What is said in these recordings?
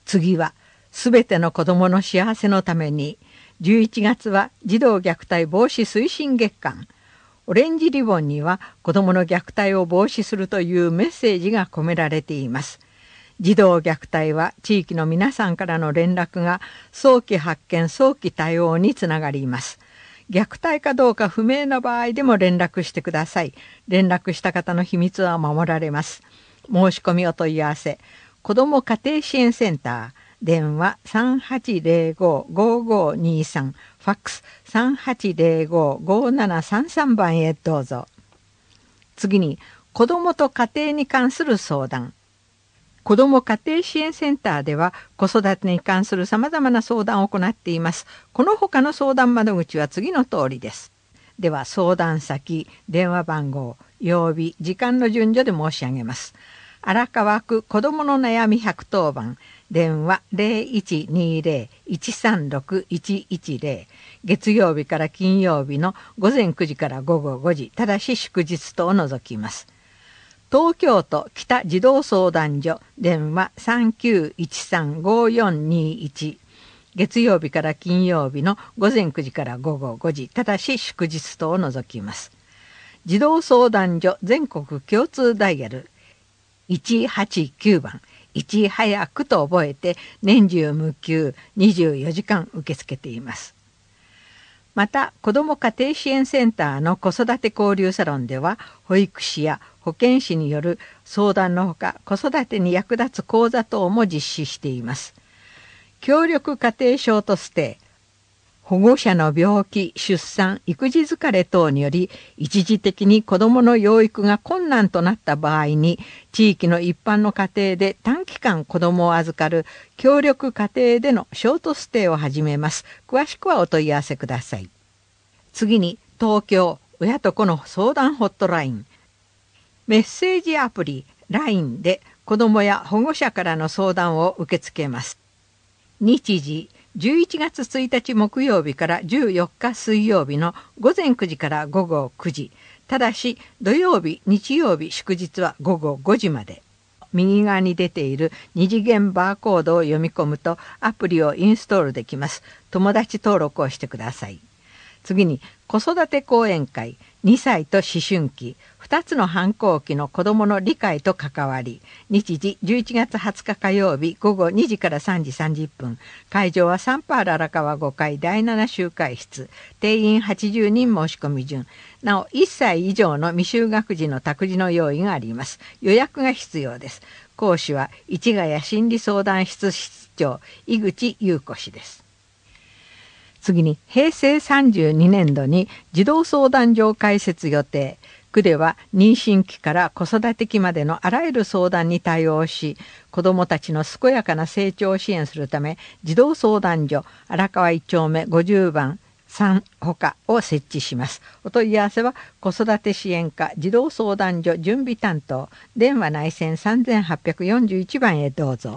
次はすべての子どもの幸せのために、11月は児童虐待防止推進月間。オレンジリボンには子どもの虐待を防止するというメッセージが込められています。児童虐待は地域の皆さんからの連絡が早期発見早期対応につながります。虐待かどうか不明な場合でも連絡してください。連絡した方の秘密は守られます。申し込みお問い合わせ、子ども家庭支援センター、電話 3805-5523、ファックス 3805-5733 番へどうぞ。次に、子どもと家庭に関する相談。子ども家庭支援センターでは子育てに関するさまざまな相談を行っています。この他の相談窓口は次の通りです。では相談先、電話番号、曜日、時間の順序で申し上げます。荒川区子どもの悩み110番、電話 0120-136-110、月曜日から金曜日の午前9時から午後5時、ただし祝日等を除きます。東京都北児童相談所、電話 3913-5421、月曜日から金曜日の午前9時から午後5時、ただし祝日等を除きます。児童相談所全国共通ダイヤル189番、いち早くと覚えて年中無休24時間受け付けています。また、子ども家庭支援センターの子育て交流サロンでは、保育士や保健師による相談のほか、子育てに役立つ講座等も実施しています。協力家庭ショートステイ、保護者の病気、出産、育児疲れ等により、一時的に子どもの養育が困難となった場合に、地域の一般の家庭で短期間子どもを預かる協力家庭でのショートステイを始めます。詳しくはお問い合わせください。次に、東京親と子の相談ホットライン。メッセージアプリ LINE で子どもや保護者からの相談を受け付けます。日時、11月1日木曜日から14日水曜日の午前9時から午後9時。ただし土曜日、日曜日、祝日は午後5時まで。右側に出ている二次元バーコードを読み込むとアプリをインストールできます。友達登録をしてください。次に子育て講演会、2歳と思春期、2つの反抗期の子どもの理解と関わり。日時11月20日火曜日午後2時から3時30分。会場はサンパール荒川5階第7集会室。定員80人申し込み順。なお1歳以上の未就学児の託児の用意があります。予約が必要です。講師は市ヶ谷心理相談室室長井口優子氏です。次に平成32年度に児童相談所を開設予定。区では妊娠期から子育て期までのあらゆる相談に対応し、子どもたちの健やかな成長を支援するため、児童相談所荒川1丁目50番3ほかを設置します。お問い合わせは子育て支援課児童相談所準備担当、電話内線3841番へどうぞ。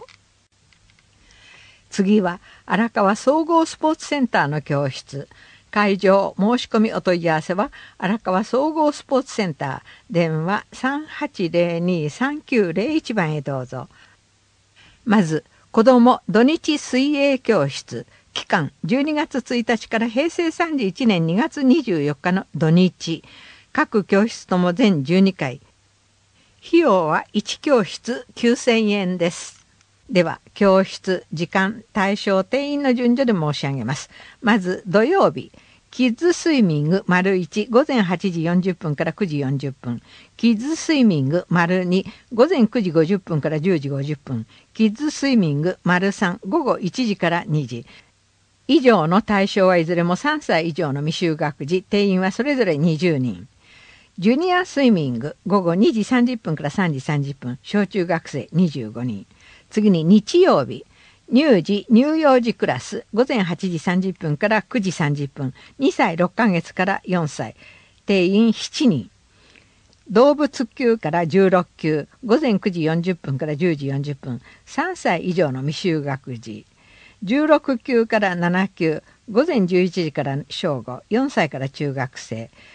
次は荒川総合スポーツセンターの教室。会場申し込みお問い合わせは荒川総合スポーツセンター、電話 3802-3901 番へどうぞ。まず子ども土日水泳教室。期間12月1日から平成31年2月24日の土日。各教室とも全12回。費用は1教室9000円です。では教室、時間、対象、定員の順序で申し上げます。まず土曜日、キッズスイミング ① 午前8時40分から9時40分。キッズスイミング ② 午前9時50分から10時50分。キッズスイミング ③ 午後1時から2時。以上の対象はいずれも3歳以上の未就学児、定員はそれぞれ20人。ジュニアスイミング午後2時30分から3時30分。小中学生25人。次に日曜日、乳児乳幼児クラス午前8時30分から9時30分。2歳6ヶ月から4歳。定員7人。動物級から16級午前9時40分から10時40分。3歳以上の未就学児。16級から7級午前11時から正午。4歳から中学生。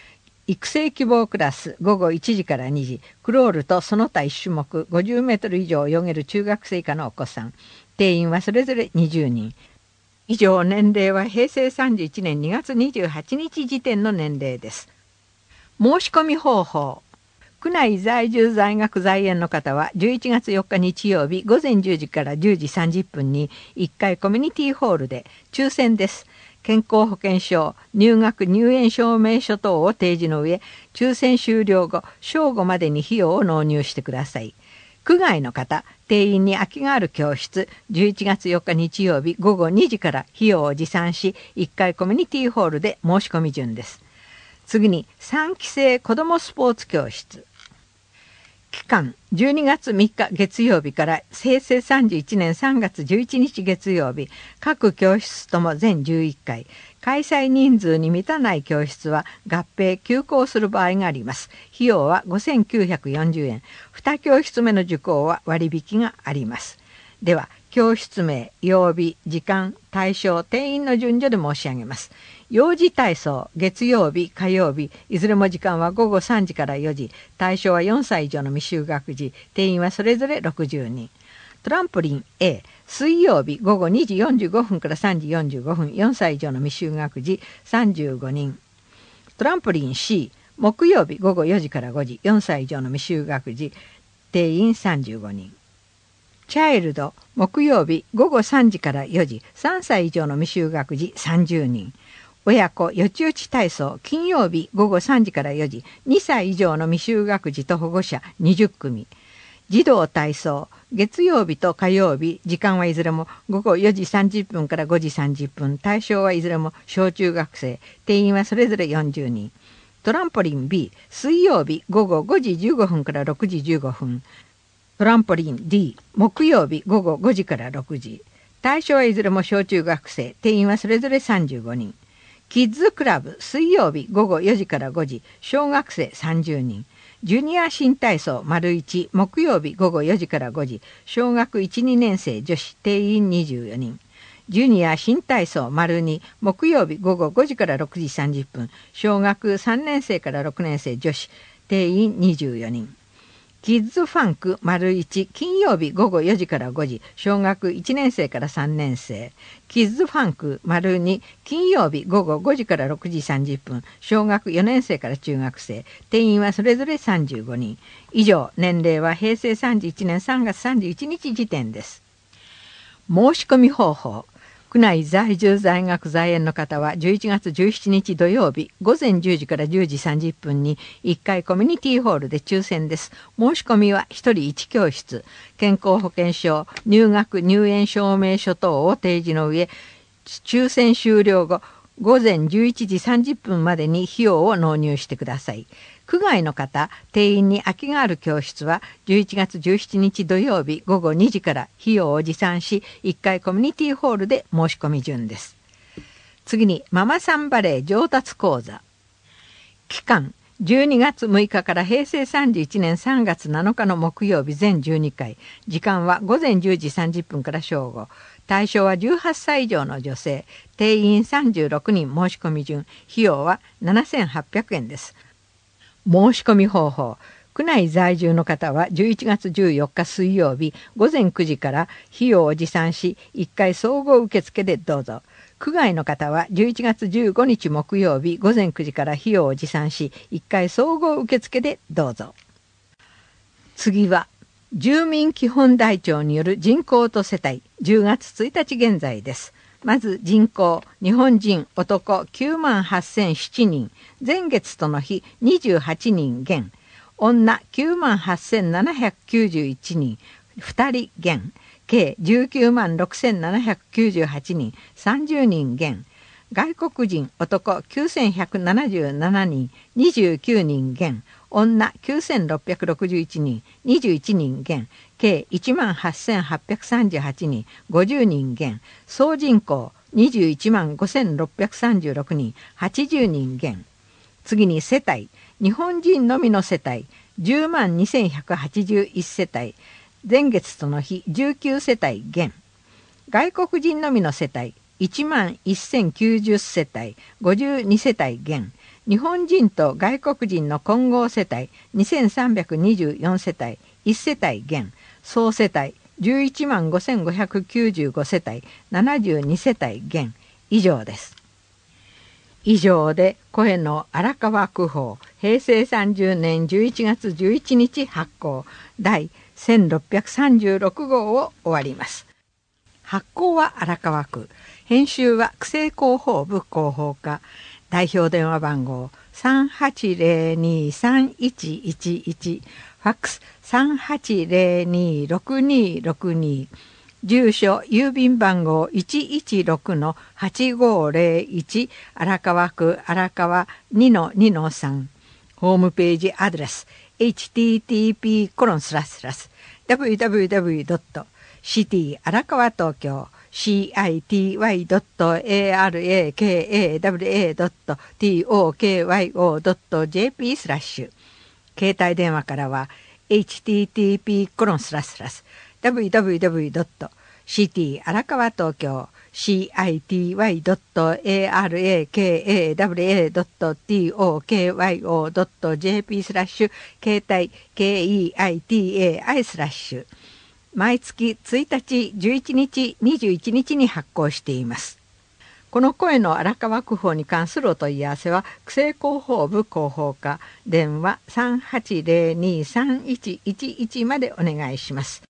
育成希望クラス午後1時から2時、クロールとその他1種目50メートル以上を泳げる中学生以下のお子さん。定員はそれぞれ20人。以上、年齢は平成31年2月28日時点の年齢です。申し込み方法。区内在住在学在園の方は11月4日日曜日午前10時から10時30分に1階コミュニティホールで抽選です。健康保険証、入学入園証明書等を提示の上、抽選終了後正午までに費用を納入してください。区外の方、定員に空きがある教室、11月4日日曜日午後2時から費用を持参し、1階コミュニティホールで申し込み順です。次に3期生子どもスポーツ教室。期間12月3日月曜日から平成31年3月11日月曜日、各教室とも全11回、開催人数に満たない教室は合併休校する場合があります。費用は5940円。2教室目の受講は割引があります。では教室名、曜日、時間、対象、定員の順序で申し上げます。幼児体操、月曜日、火曜日、いずれも時間は午後3時から4時、対象は4歳以上の未就学児、定員はそれぞれ60人。トランポリン A、水曜日午後2時45分から3時45分、4歳以上の未就学児35人。トランポリン C、木曜日午後4時から5時、4歳以上の未就学児、定員35人。チャイルド、木曜日午後3時から4時、3歳以上の未就学児30人。親子よちよち体操、金曜日午後3時から4時、2歳以上の未就学児と保護者20組。児童体操、月曜日と火曜日、時間はいずれも午後4時30分から5時30分、対象はいずれも小中学生、定員はそれぞれ40人。トランポリン B、水曜日午後5時15分から6時15分。トランポリン D、木曜日午後5時から6時。対象はいずれも小中学生、定員はそれぞれ35人。キッズクラブ、水曜日午後4時から5時、小学生30人。ジュニア新体操 ①、木曜日午後4時から5時、小学1、2年生女子、定員24人。ジュニア新体操 ②、木曜日午後5時から6時30分、小学3年生から6年生女子、定員24人。キッズファンク ①、金曜日午後4時から5時、小学1年生から3年生。キッズファンク ②、金曜日午後5時から6時30分、小学4年生から中学生。定員はそれぞれ35人。以上、年齢は平成31年3月31日時点です。申し込み方法。区内在住在学在園の方は11月17日土曜日午前10時から10時30分に1階コミュニティホールで抽選です。申し込みは1人1教室、健康保険証、入学入園証明書等を提示の上、抽選終了後午前11時30分までに費用を納入してください。区外の方、定員に空きがある教室は11月17日土曜日午後2時から費用を持参し、1階コミュニティホールで申し込み順です。次にママさんバレー上達講座。期間12月6日から平成31年3月7日の木曜日全12回。時間は午前10時30分から正午。対象は18歳以上の女性。定員36人。申し込み順。費用は7800円です。申し込み方法。区内在住の方は11月14日水曜日午前9時から費用を持参し、1回総合受付でどうぞ。区外の方は11月15日木曜日午前9時から費用を持参し、1回総合受付でどうぞ。次は住民基本台帳による人口と世帯、10月1日現在です。まず人口、日本人男98,007人、前月との比28人減、女98,791人、2人減、計196,798人、30人減、外国人男9,177人、29人減、女9,661人、21人減、計18,838人、50人減、総人口215,636人、80人減。次に世帯、日本人のみの世帯102,181世帯、前月との比19世帯減。外国人のみの世帯11,090世帯、52世帯減。 日本人と外国人の混合世帯2324世帯1世帯減、総世帯11万5595世帯72世帯減以上です。以上で声の荒川区報平成30年11月11日発行第1636号を終わります。発行は荒川区、編集は区政広報部広報課、代表電話番号38023111、ファックス38026262、住所郵便番号 116-8501 荒川区荒川 2-2-3、ホームページアドレス http://www.city 荒川東京city.arakawa.tokyo.jp 携帯電話からは http://www.city 荒川東京 city.arakawa.tokyo.jp 携帯 KEITAI/ 毎月1日、11日、21日に発行しています。この声の荒川区報に関するお問い合わせは、区政広報部広報課、電話38023111までお願いします。